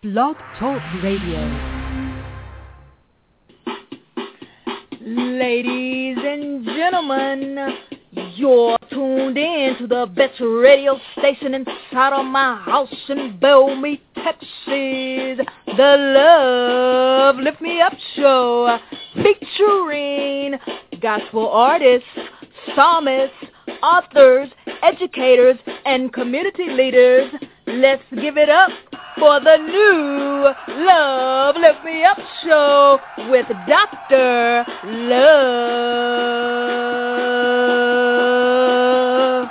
Blog Talk Radio. Ladies and gentlemen, you're tuned in to the best radio station inside of my house in Bellmead, Texas, the Love Lift Me Up Show, featuring gospel artists, psalmists, authors, educators, and community leaders. Let's give it up for the new Love Lift Me Up Show with Dr. Love.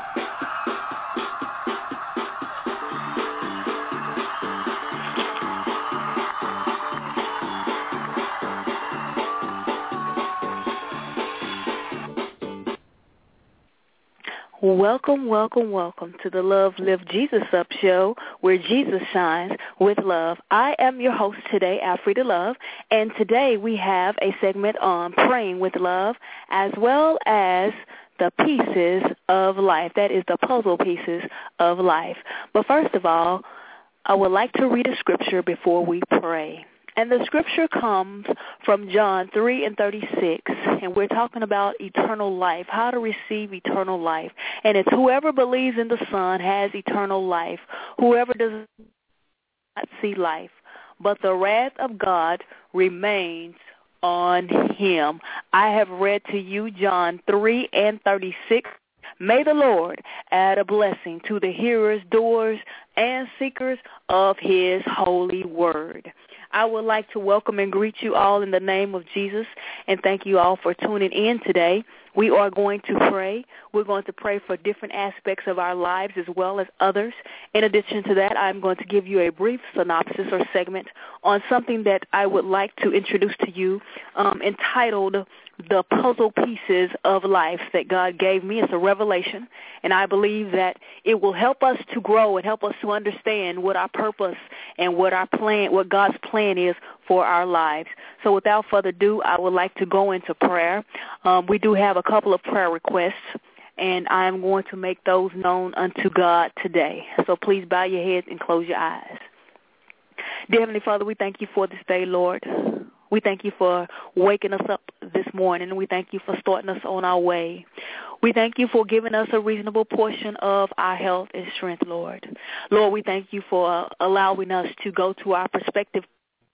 Welcome, welcome, welcome to the Love Lift Jesus Up Show, where Jesus shines with love. I am your host today, Alfreda Love, and today we have a segment on praying with love, as well as the pieces of life. That is the puzzle pieces of life. But first of all, I would like to read a scripture before we pray. And the scripture comes from John 3:36, and we're talking about eternal life, how to receive eternal life. And it's whoever believes in the Son has eternal life. Whoever does not see life, but the wrath of God remains on him. I have read to you John 3:36. May the Lord add a blessing to the hearers, doers, and seekers of his holy word. I would like to welcome and greet you all in the name of Jesus, and thank you all for tuning in today. We are going to pray. We're going to pray for different aspects of our lives as well as others. In addition to that, I'm going to give you a brief synopsis or segment on something that I would like to introduce to you entitled The Puzzle Pieces of Life that God gave me. It's a revelation, and I believe that it will help us to grow and help us to understand what our purpose and what our plan, what God's plan is for our lives. So without further ado, I would like to go into prayer. We do have a couple of prayer requests, and I am going to make those known unto God today. So please bow your heads and close your eyes. Dear Heavenly Father, we thank you for this day, Lord. We thank you for waking us up this morning, and we thank you for starting us on our way. We thank you for giving us a reasonable portion of our health and strength, Lord. Lord, we thank you for allowing us to go to our prospective,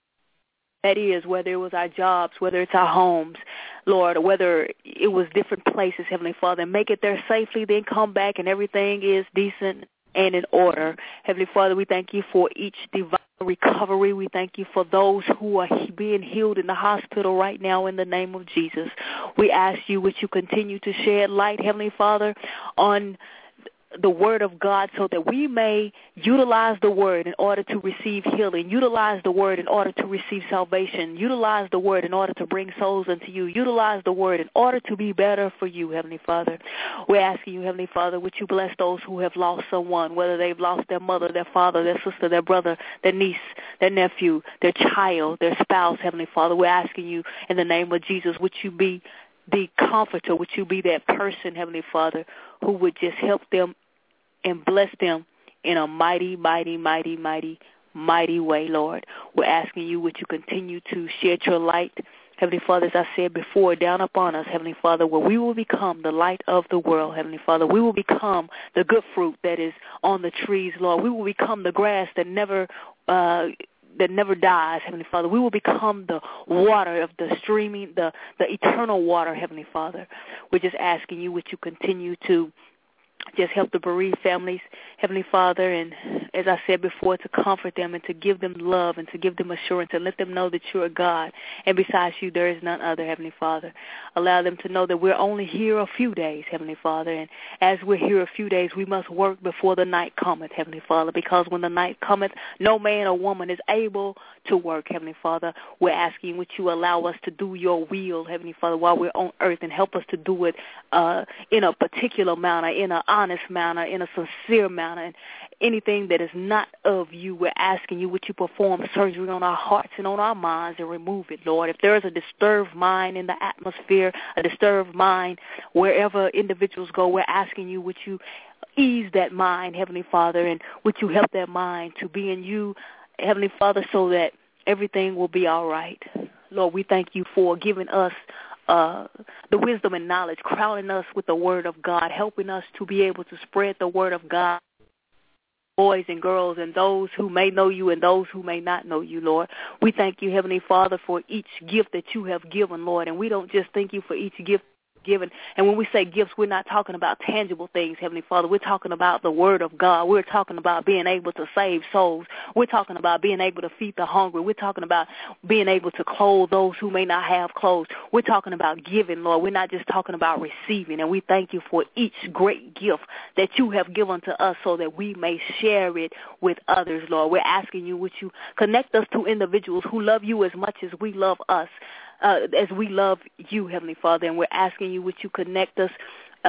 that is, whether it was our jobs, whether it's our homes, Lord, or whether it was different places, Heavenly Father, and make it there safely, then come back and everything is decent and in order. Heavenly Father, we thank you for each divine recovery. We thank you for those who are being healed in the hospital right now in the name of Jesus. We ask you, would you continue to shed light, Heavenly Father, on the word of God so that we may utilize the word in order to receive healing, utilize the word in order to receive salvation, utilize the word in order to bring souls unto you, utilize the word in order to be better for you, Heavenly Father. We're asking you, Heavenly Father, would you bless those who have lost someone, whether they've lost their mother, their father, their sister, their brother, their niece, their nephew, their child, their spouse, Heavenly Father. We're asking you in the name of Jesus, would you be the comforter, would you be that person, Heavenly Father, who would just help them and bless them in a mighty, mighty, mighty, mighty, mighty way, Lord. We're asking you, would you continue to shed your light, Heavenly Father, as I said before, down upon us, Heavenly Father, where we will become the light of the world, Heavenly Father. We will become the good fruit that is on the trees, Lord. We will become the grass that never dies, Heavenly Father. We will become the water of the streaming, the eternal water, Heavenly Father. We're just asking you, would you continue to just help the bereaved families, Heavenly Father, and as I said before, to comfort them and to give them love and to give them assurance and let them know that you are God, and besides you there is none other, Heavenly Father. Allow them to know that we're only here a few days, Heavenly Father, and as we're here a few days, we must work before the night cometh, Heavenly Father, because when the night cometh, no man or woman is able to work, Heavenly Father. We're asking would you allow us to do your will, Heavenly Father, while we're on earth, and help us to do it in a particular manner, in an honest manner, in a sincere manner, and anything that is not of you, we're asking you, would you perform surgery on our hearts and on our minds and remove it, Lord. If there is a disturbed mind in the atmosphere, a disturbed mind wherever individuals go, we're asking you, would you ease that mind, Heavenly Father, and would you help that mind to be in you Heavenly Father, so that everything will be all right. Lord, we thank you for giving us the wisdom and knowledge, crowning us with the word of God, helping us to be able to spread the word of God, boys and girls and those who may know you and those who may not know you, Lord. We thank you, Heavenly Father, for each gift that you have given, Lord, and we don't just thank you for each gift given. And when we say gifts, we're not talking about tangible things, Heavenly Father. We're talking about the word of God. We're talking about being able to save souls. We're talking about being able to feed the hungry. We're talking about being able to clothe those who may not have clothes. We're talking about giving, Lord. We're not just talking about receiving. And we thank you for each great gift that you have given to us so that we may share it with others, Lord. We're asking you, would you connect us to individuals who love you as much as we love us, as we love you, Heavenly Father, and we're asking you, would you connect us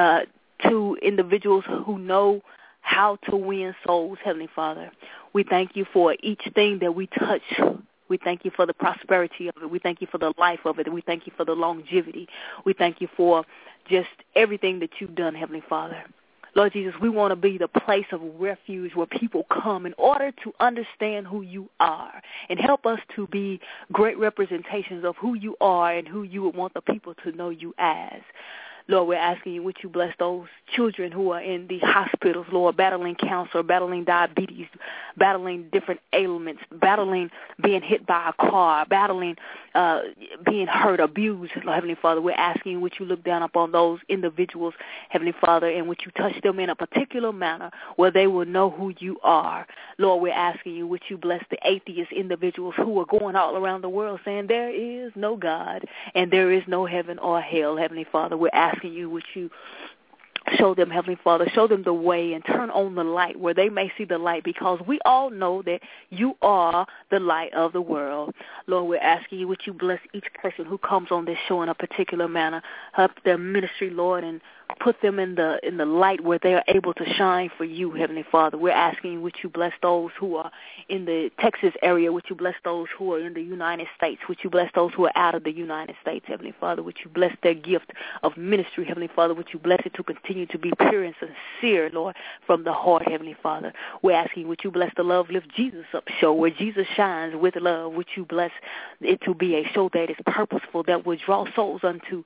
to individuals who know how to win souls, Heavenly Father. We thank you for each thing that we touch. We thank you for the prosperity of it. We thank you for the life of it. We thank you for the longevity. We thank you for just everything that you've done, Heavenly Father. Lord Jesus, we want to be the place of refuge where people come in order to understand who you are and help us to be great representations of who you are and who you would want the people to know you as. Lord, we're asking you, would you bless those children who are in the hospitals, Lord, battling cancer, battling diabetes, battling different ailments, battling being hit by a car, battling being hurt, abused, Lord, Heavenly Father. We're asking you, would you look down upon those individuals, Heavenly Father, and would you touch them in a particular manner where they will know who you are. Lord, we're asking you, would you bless the atheist individuals who are going all around the world saying there is no God and there is no heaven or hell, Heavenly Father. We're asking you, would you show them, Heavenly Father, show them the way and turn on the light where they may see the light, because we all know that you are the light of the world. Lord, we're asking you, would you bless each person who comes on this show in a particular manner, help their ministry, Lord, and put them in the light where they are able to shine for you, Heavenly Father. We're asking you, would you bless those who are in the Texas area? Would you bless those who are in the United States? Would you bless those who are out of the United States, Heavenly Father? Would you bless their gift of ministry, Heavenly Father? Would you bless it to continue to be pure and sincere, Lord, from the heart, Heavenly Father? We're asking, would you bless the Love Lift Jesus Up show where Jesus shines with love? Would you bless it to be a show that is purposeful, that will draw souls unto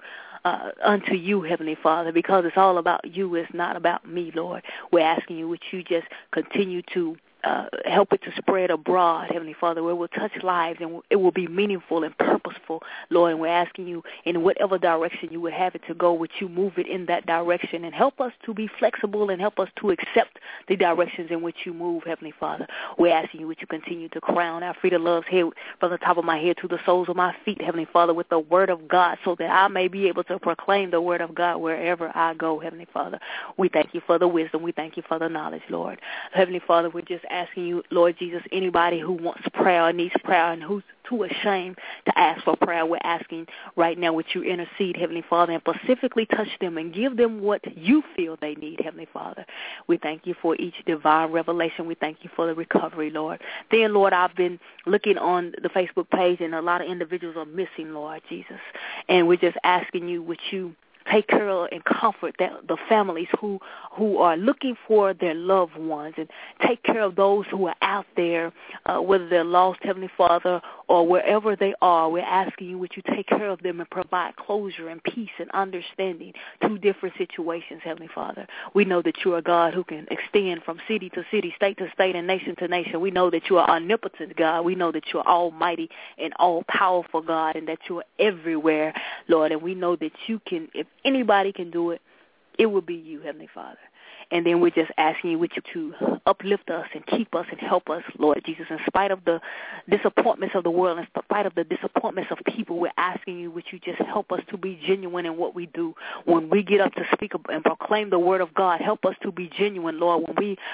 you, Heavenly Father, because it's all about you. It's not about me, Lord. We're asking you, would you just continue to help it to spread abroad, Heavenly Father, where it will touch lives and it will be meaningful and purposeful, Lord. And we're asking you, in whatever direction you would have it to go, would you move it in that direction and help us to be flexible and help us to accept the directions in which you move, Heavenly Father. We're asking you, would you continue to crown Afrida Love's head from the top of my head to the soles of my feet, Heavenly Father, with the word of God, so that I may be able to proclaim the word of God wherever I go, Heavenly Father. We thank you for the wisdom. We thank you for the knowledge, Lord. Heavenly Father, we're just asking you, Lord Jesus, anybody who wants prayer or needs prayer and who's too ashamed to ask for prayer, we're asking right now, would you intercede, Heavenly Father, and specifically touch them and give them what you feel they need, Heavenly Father. We thank you for each divine revelation. We thank you for the recovery, Lord. Then, Lord, I've been looking on the Facebook page, and a lot of individuals are missing, Lord Jesus. And we're just asking you, would you take care of and comfort the families who are looking for their loved ones, and take care of those who are out there, whether they're lost, Heavenly Father, or wherever they are. We're asking you, would you take care of them and provide closure and peace and understanding to different situations, Heavenly Father. We know that you are God who can extend from city to city, state to state, and nation to nation. We know that you are omnipotent, God. We know that you are almighty and all-powerful, God, and that you are everywhere, Lord. And we know that you can, if anybody can do it, it will be you, Heavenly Father. And then we're just asking you, would you to uplift us and keep us and help us, Lord Jesus, in spite of the disappointments of the world, in spite of the disappointments of people. We're asking you, would you just help us to be genuine in what we do. When we get up to speak and proclaim the word of God, help us to be genuine, Lord. When we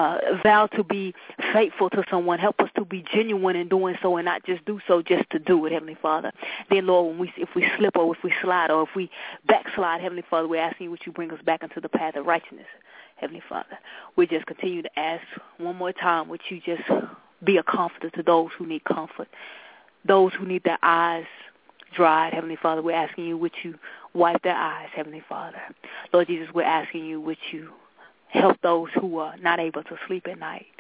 vow to be faithful to someone, help us to be genuine in doing so and not just do so just to do it, Heavenly Father. Then, Lord, if we slip or if we slide or if we backslide, Heavenly Father, we're asking you, would you bring us back into the path of righteousness, Heavenly Father. We just continue to ask one more time, would you just be a comforter to those who need comfort, those who need their eyes dried, Heavenly Father. We're asking you, would you wipe their eyes, Heavenly Father. Lord Jesus, we're asking you, would you help those who are not able to sleep at night,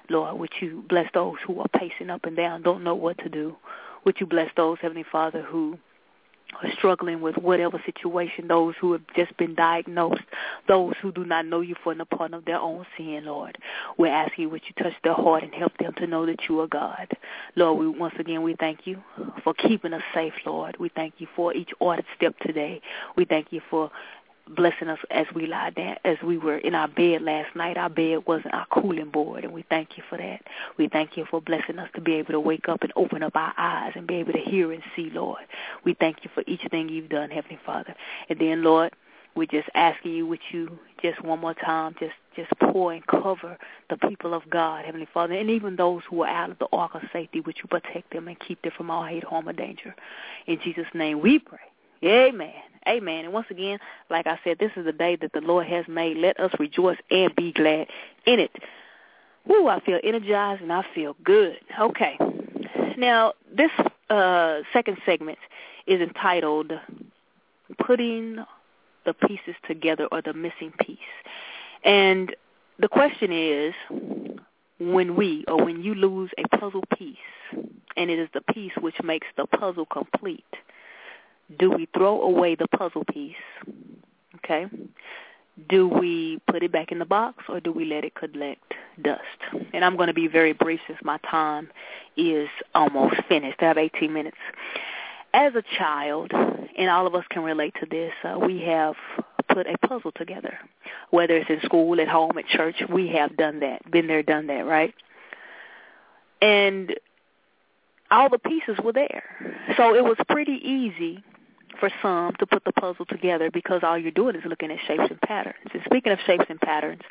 Lord, would you bless those who are pacing up and down, don't know what to do. Would you bless those, Heavenly Father, who are struggling with whatever situation, those who have just been diagnosed, those who do not know you for the pardon of their own sin, Lord. We're asking you, would you touch their heart and help them to know that you are God. Lord, once again, we thank you for keeping us safe, Lord. We thank you for each ordered step today. We thank you for blessing us as we lie down, as we were in our bed last night. Our bed wasn't our cooling board, and we thank you for that. We thank you for blessing us to be able to wake up and open up our eyes and be able to hear and see, Lord. We thank you for each thing you've done, Heavenly Father. And then, Lord, we're just asking you, would you just one more time just pour and cover the people of God, Heavenly Father, and even those who are out of the ark of safety, would you protect them and keep them from all hate, harm, or danger. In Jesus' name we pray. Amen. Amen. And once again, like I said, this is the day that the Lord has made. Let us rejoice and be glad in it. Woo, I feel energized and I feel good. Okay. Now, this second segment is entitled Putting the Pieces Together, or the Missing Piece. And the question is, when you lose a puzzle piece, and it is the piece which makes the puzzle complete, do we throw away the puzzle piece? Okay. Do we put it back in the box, or do we let it collect dust? And I'm going to be very brief since my time is almost finished. I have 18 minutes. As a child, and all of us can relate to this, we have put a puzzle together. Whether it's in school, at home, at church, we have done that, been there, done that, right? And all the pieces were there. So it was pretty easy for some to put the puzzle together, because all you're doing is looking at shapes and patterns. And speaking of shapes and patterns,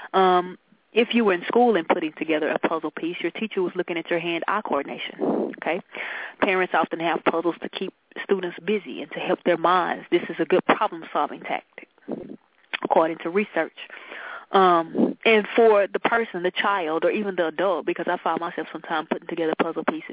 if you were in school and putting together a puzzle piece, your teacher was looking at your hand-eye coordination, okay? Parents often have puzzles to keep students busy and to help their minds. This is a good problem-solving tactic, according to research. And for the person, the child, or even the adult, because I find myself sometimes putting together puzzle pieces,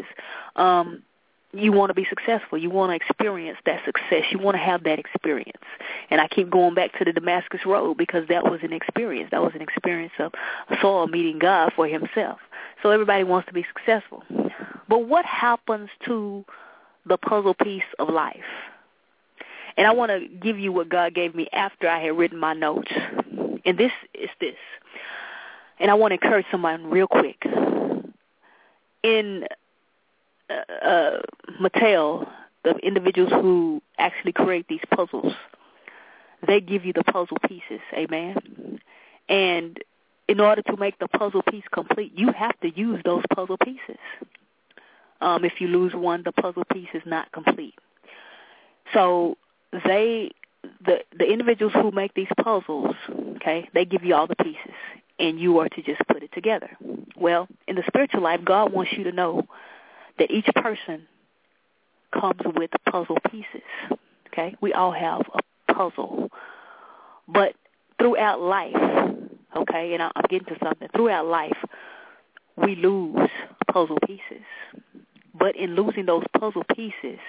you want to be successful. You want to experience that success. You want to have that experience. And I keep going back to the Damascus Road, because that was an experience. That was an experience of Saul meeting God for himself. So everybody wants to be successful. But what happens to the puzzle piece of life? And I want to give you what God gave me after I had written my notes. And this is this. And I want to encourage someone real quick. In Mattel, the individuals who actually create these puzzles, they give you the puzzle pieces, amen? And in order to make the puzzle piece complete, you have to use those puzzle pieces. If you lose one, the puzzle piece is not complete. So the individuals who make these puzzles, okay, they give you all the pieces, and you are to just put it together. Well, in the spiritual life, God wants you to know that each person comes with puzzle pieces, okay? We all have a puzzle. But throughout life, okay, and I'm getting to something, throughout life, we lose puzzle pieces. But in losing those puzzle pieces,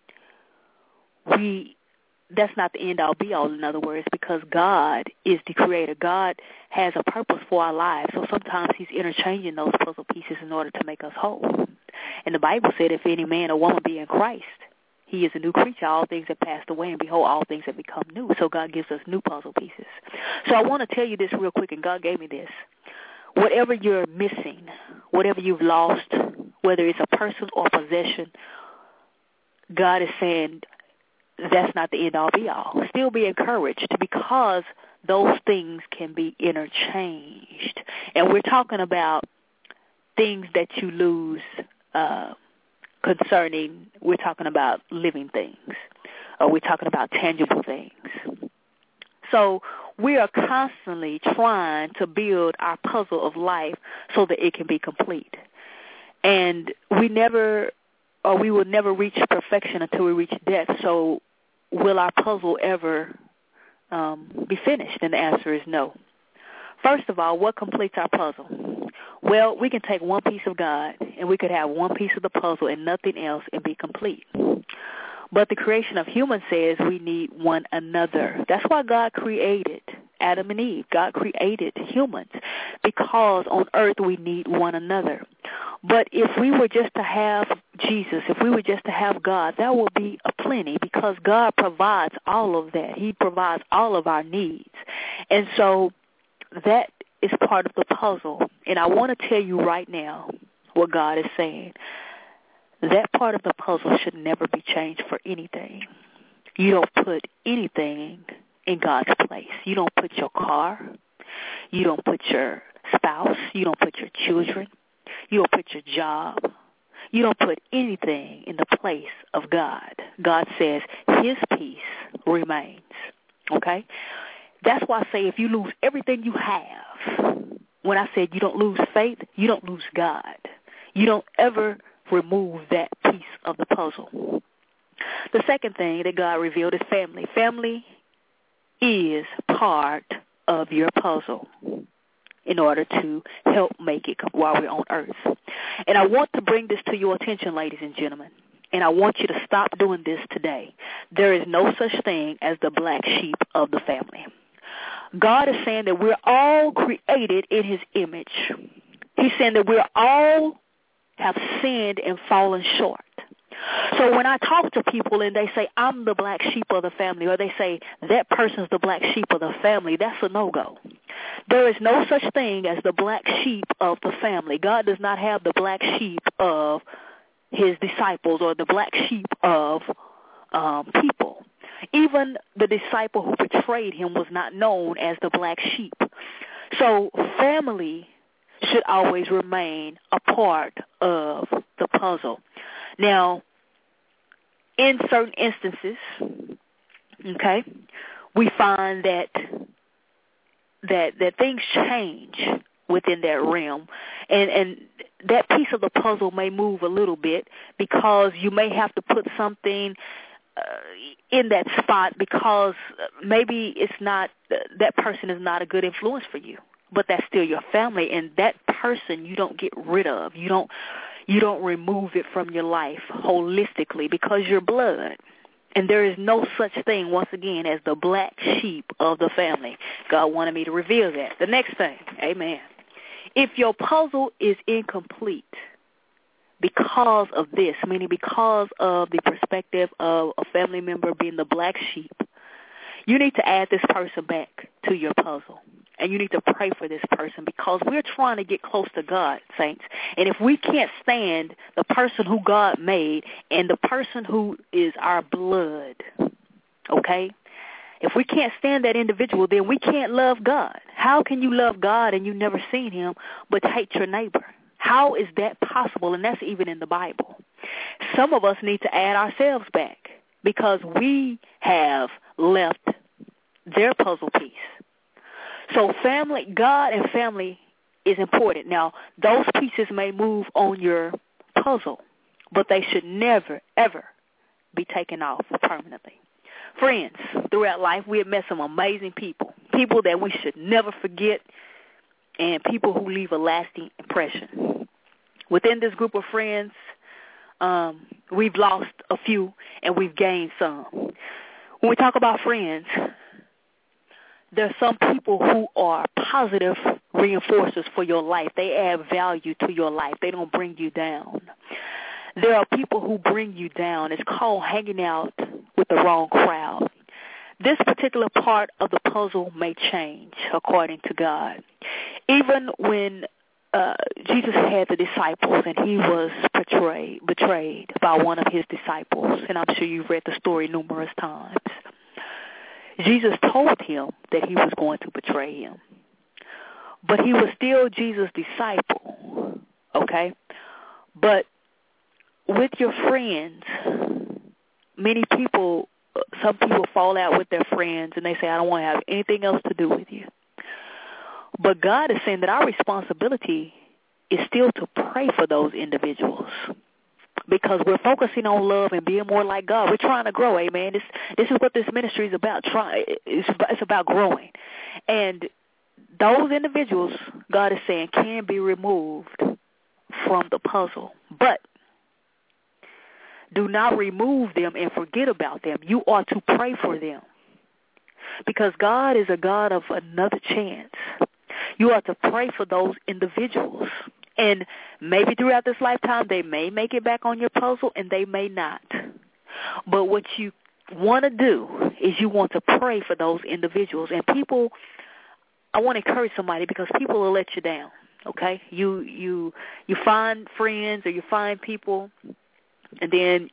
that's not the end-all, be-all, in other words, because God is the creator. God has a purpose for our lives, so sometimes he's interchanging those puzzle pieces in order to make us whole. And the Bible said, if any man or woman be in Christ, he is a new creature. All things have passed away, and behold, all things have become new. So God gives us new puzzle pieces. So I want to tell you this real quick, and God gave me this. Whatever you're missing, whatever you've lost, whether it's a person or possession, God is saying that's not the end-all, be-all. Still be encouraged, because those things can be interchanged. And we're talking about things that you lose concerning, we're talking about living things, or we're talking about tangible things. So we are constantly trying to build our puzzle of life so that it can be complete. And we will never reach perfection until we reach death. So will our puzzle ever be finished? And the answer is no. First of all, what completes our puzzle? Well, we can take one piece of God, and we could have one piece of the puzzle and nothing else and be complete. But the creation of humans says we need one another. That's why God created Adam and Eve. God created humans because on earth we need one another. But if we were just to have Jesus, if we were just to have God, that will be a plenty because God provides all of that. He provides all of our needs. And so that is part of the puzzle. And I want to tell you right now what God is saying. That part of the puzzle should never be changed for anything. You don't put anything in God's place. You don't put your car. You don't put your spouse. You don't put your children. You don't put your job. You don't put anything in the place of God. God says his peace remains. Okay? That's why I say if you lose everything you have, when I said you don't lose faith, you don't lose God. You don't ever remove that piece of the puzzle. The second thing that God revealed is family. Family is part of your puzzle in order to help make it while we're on earth. And I want to bring this to your attention, ladies and gentlemen, and I want you to stop doing this today. There is no such thing as the black sheep of the family. God is saying that we're all created in his image. He's saying that we're all have sinned and fallen short. So when I talk to people and they say, I'm the black sheep of the family, or they say, that person's the black sheep of the family, that's a no-go. There is no such thing as the black sheep of the family. God does not have the black sheep of his disciples or the black sheep of people. Even the disciple who betrayed him was not known as the black sheep. So family should always remain a part of the puzzle. Now, in certain instances, okay, we find that things change within that realm, and that piece of the puzzle may move a little bit because you may have to put something in that spot because maybe it's not that person is not a good influence for you, but that's still your family, and that person you don't get rid of. You don't remove it from your life holistically because you're blood. And there is no such thing, once again, as the black sheep of the family. God wanted me to reveal that. The next thing, amen. If your puzzle is incomplete because of this, meaning because of the perspective of a family member being the black sheep, you need to add this person back to your puzzle. And you need to pray for this person because we're trying to get close to God, saints. And if we can't stand the person who God made and the person who is our blood, okay, if we can't stand that individual, then we can't love God. How can you love God and you've never seen him but hate your neighbor? How is that possible? And that's even in the Bible. Some of us need to add ourselves back because we have left their puzzle piece. So family, God and family is important. Now, those pieces may move on your puzzle, but they should never, ever be taken off permanently. Friends, throughout life, we have met some amazing people that we should never forget, and people who leave a lasting impression. Within this group of friends, we've lost a few, and we've gained some. When we talk about friends, there are some people who are positive reinforcers for your life. They add value to your life. They don't bring you down. There are people who bring you down. It's called hanging out with the wrong crowd. This particular part of the puzzle may change according to God. Even when Jesus had the disciples and he was betrayed by one of his disciples, and I'm sure you've read the story numerous times. Jesus told him that he was going to betray him. But he was still Jesus' disciple, okay? But with your friends, some people fall out with their friends and they say, I don't want to have anything else to do with you. But God is saying that our responsibility is still to pray for those individuals. Because we're focusing on love and being more like God. We're trying to grow, amen. This is what this ministry is about. It's about growing. And those individuals, God is saying, can be removed from the puzzle. But do not remove them and forget about them. You are to pray for them. because God is a God of another chance. You are to pray for those individuals. And maybe throughout this lifetime, they may make it back on your puzzle and they may not. But what you want to do is you want to pray for those individuals. And people, I want to encourage somebody, because people will let you down, okay? You find friends or you find people, and then,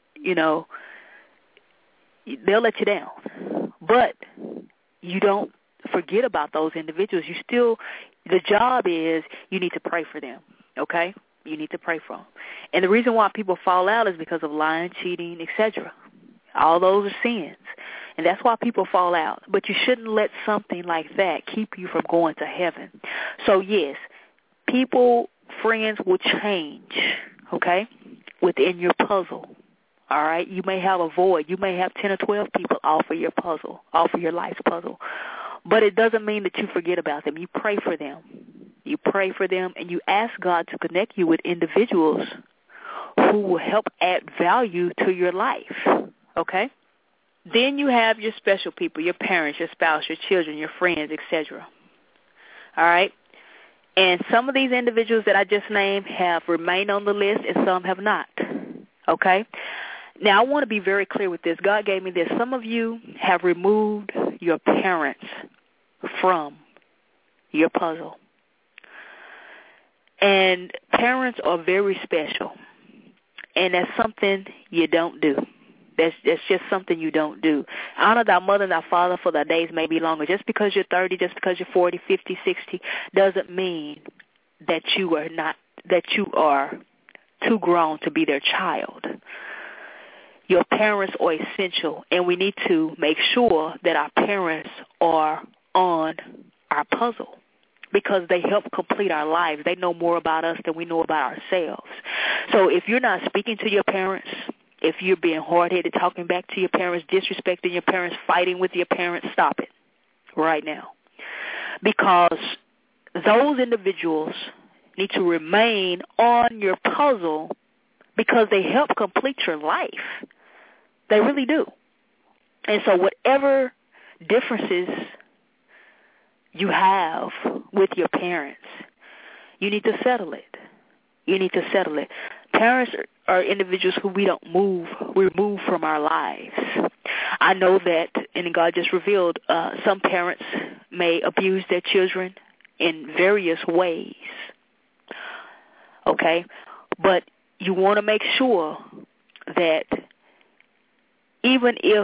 they'll let you down. But you don't forget about those individuals. The job is you need to pray for them, okay? You need to pray for them. And the reason why people fall out is because of lying, cheating, etc. All those are sins. And that's why people fall out. But you shouldn't let something like that keep you from going to heaven. So, yes, people, friends will change, okay, within your puzzle. All right? You may have a void. You may have 10 or 12 people off of your puzzle, off of your life's puzzle. But it doesn't mean that you forget about them. You pray for them. You pray for them, and you ask God to connect you with individuals who will help add value to your life, okay? Then you have your special people, your parents, your spouse, your children, your friends, etc. All right? And some of these individuals that I just named have remained on the list, and some have not, okay? Now, I want to be very clear with this. God gave me this. Some of you have removed your parents from your puzzle. And parents are very special. And that's something you don't do. That's just something you don't do. Honor thy mother and thy father, for thy days may be longer. Just because you're 30, just because you're 40, 50, 60, doesn't mean that you are too grown to be their child. Your parents are essential, and we need to make sure that our parents are on our puzzle, because they help complete our lives. They know more about us than we know about ourselves. So if you're not speaking to your parents, if you're being hard-headed, talking back to your parents, disrespecting your parents, fighting with your parents, stop it right now. Because those individuals need to remain on your puzzle, because they help complete your life. They really do. And so whatever differences you have with your parents, you need to settle it. You need to settle it. Parents are individuals who we don't remove from our lives. I know that, and God just revealed, some parents may abuse their children in various ways. Okay? But you want to make sure that even if,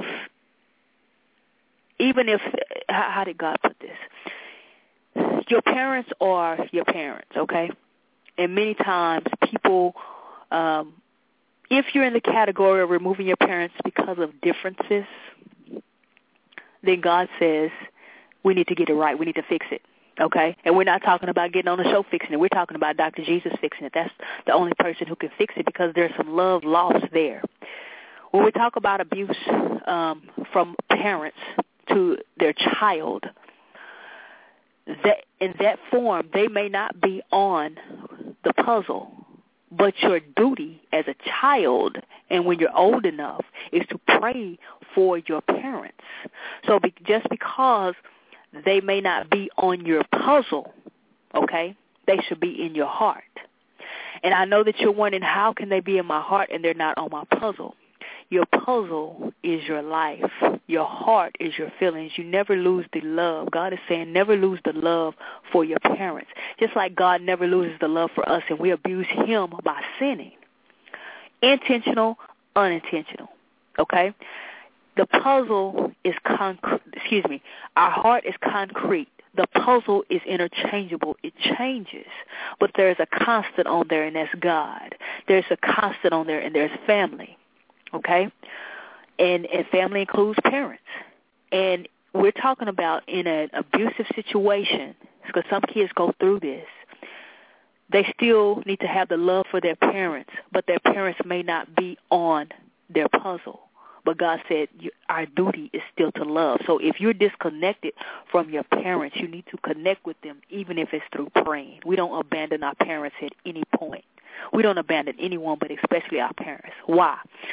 how did God put this? Your parents are your parents, okay? And many times people, if you're in the category of removing your parents because of differences, then God says we need to get it right. We need to fix it, okay? And we're not talking about getting on the show fixing it. We're talking about Dr. Jesus fixing it. That's the only person who can fix it, because there's some love lost there. When we talk about abuse from parents to their child, that in that form, they may not be on the puzzle, but your duty as a child, and when you're old enough, is to pray for your parents. So just because they may not be on your puzzle, okay, they should be in your heart. And I know that you're wondering, how can they be in my heart and they're not on my puzzle? Your puzzle is your life. Your heart is your feelings. You never lose the love. God is saying never lose the love for your parents. Just like God never loses the love for us, and we abuse him by sinning. Intentional, unintentional. Okay? The puzzle is our heart is concrete. The puzzle is interchangeable. It changes. But there's a constant on there, and that's God. There's a constant on there, and there's family. Okay? And family includes parents. And we're talking about in an abusive situation, because some kids go through this. They still need to have the love for their parents, but their parents may not be on their puzzle. But God said our duty is still to love. So if you're disconnected from your parents, you need to connect with them, even if it's through praying. We don't abandon our parents at any point. We don't abandon anyone, but especially our parents. Why?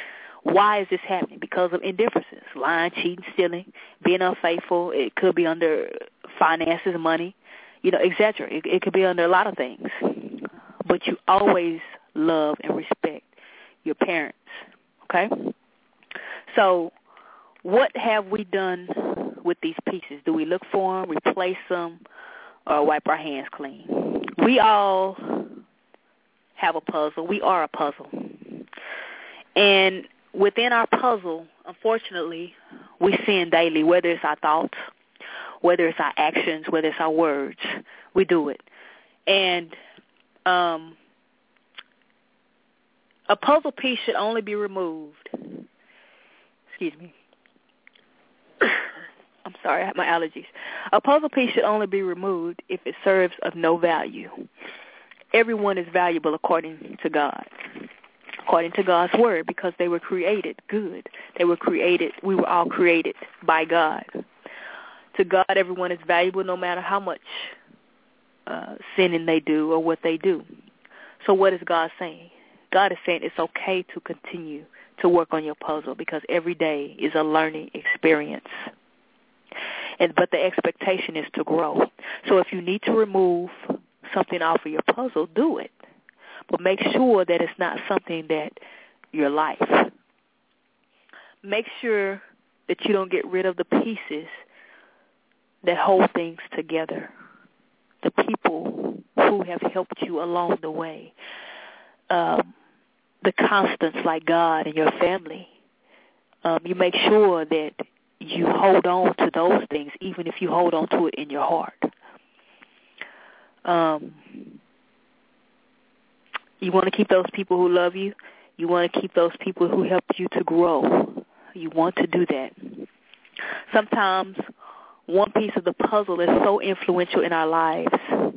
Why is this happening? Because of indifferences, lying, cheating, stealing, being unfaithful. It could be under finances, money, etc. It could be under a lot of things. But you always love and respect your parents, okay? So what have we done with these pieces? Do we look for them, replace them, or wipe our hands clean? We all have a puzzle. We are a puzzle. And within our puzzle, unfortunately, we sin daily, whether it's our thoughts, whether it's our actions, whether it's our words. We do it. And a puzzle piece should only be removed. Excuse me. I'm sorry, I have my allergies. A puzzle piece should only be removed if it serves of no value. Everyone is valuable according to God, according to God's word, because they were created good. We were all created by God. To God, everyone is valuable no matter how much sinning they do or what they do. So what is God saying? God is saying it's okay to continue to work on your puzzle because every day is a learning experience. But the expectation is to grow. So if you need to remove something off of your puzzle, do it. But make sure that it's not something that your life. Make sure that you don't get rid of the pieces that hold things together. The people who have helped you along the way. The constants like God and your family. You make sure that you hold on to those things, even if you hold on to it in your heart. You want to keep those people who love you. You want to keep those people who help you to grow. You want to do that. Sometimes one piece of the puzzle is so influential in our lives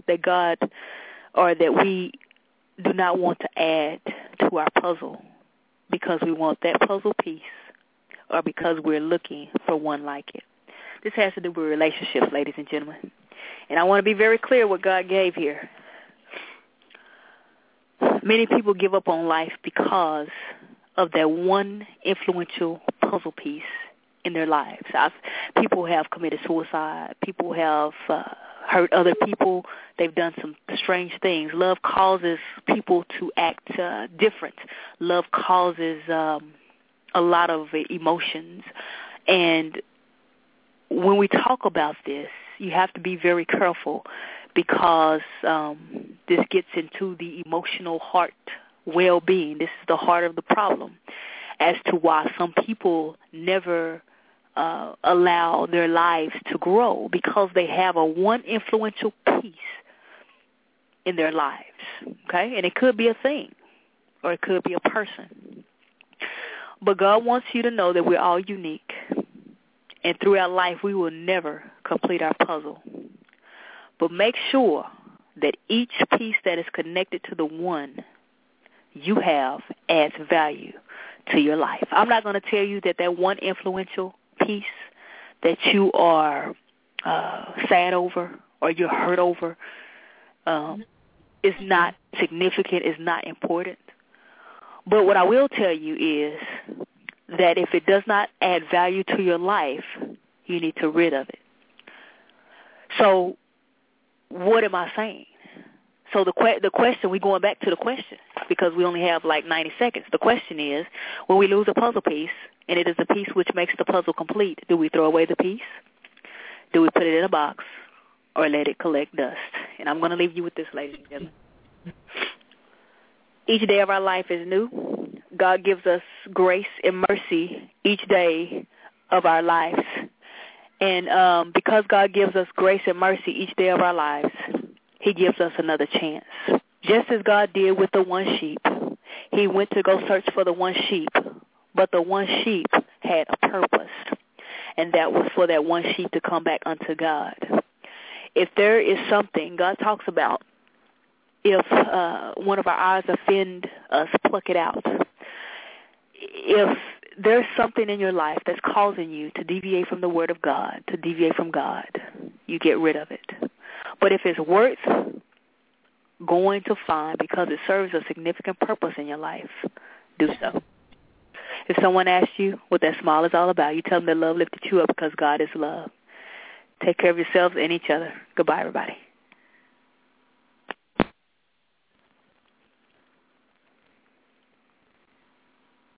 that we do not want to add to our puzzle because we want that puzzle piece or because we're looking for one like it. This has to do with relationships, ladies and gentlemen. And I want to be very clear what God gave here. Many people give up on life because of that one influential puzzle piece in their lives. People have committed suicide. People have hurt other people. They've done some strange things. Love causes people to act different. Love causes a lot of emotions. And when we talk about this, you have to be very careful because this gets into the emotional heart well-being. This is the heart of the problem as to why some people never allow their lives to grow because they have a one influential piece in their lives, okay? And it could be a thing or it could be a person. But God wants you to know that we're all unique. And throughout life, we will never complete our puzzle. But make sure that each piece that is connected to the one you have adds value to your life. I'm not going to tell you that one influential piece that you are sad over or you're hurt over is not significant, is not important. But what I will tell you is that if it does not add value to your life, you need to rid of it. So what am I saying? So the question, we're going back to the question because we only have like 90 seconds. The question is, when we lose a puzzle piece, and it is the piece which makes the puzzle complete, do we throw away the piece? Do we put it in a box or let it collect dust? And I'm going to leave you with this, ladies and gentlemen. Each day of our life is new. God gives us grace and mercy each day of our lives. And because God gives us grace and mercy each day of our lives, he gives us another chance. Just as God did with the one sheep. He went to go search for the one sheep, but the one sheep had a purpose, and that was for that one sheep to come back unto God. If there is something God talks about, if one of our eyes offend us, pluck it out. If there's something in your life that's causing you to deviate from the Word of God, to deviate from God, you get rid of it. But if it's worth going to find because it serves a significant purpose in your life, do so. If someone asks you what that smile is all about, you tell them that love lifted you up because God is love. Take care of yourselves and each other. Goodbye, everybody.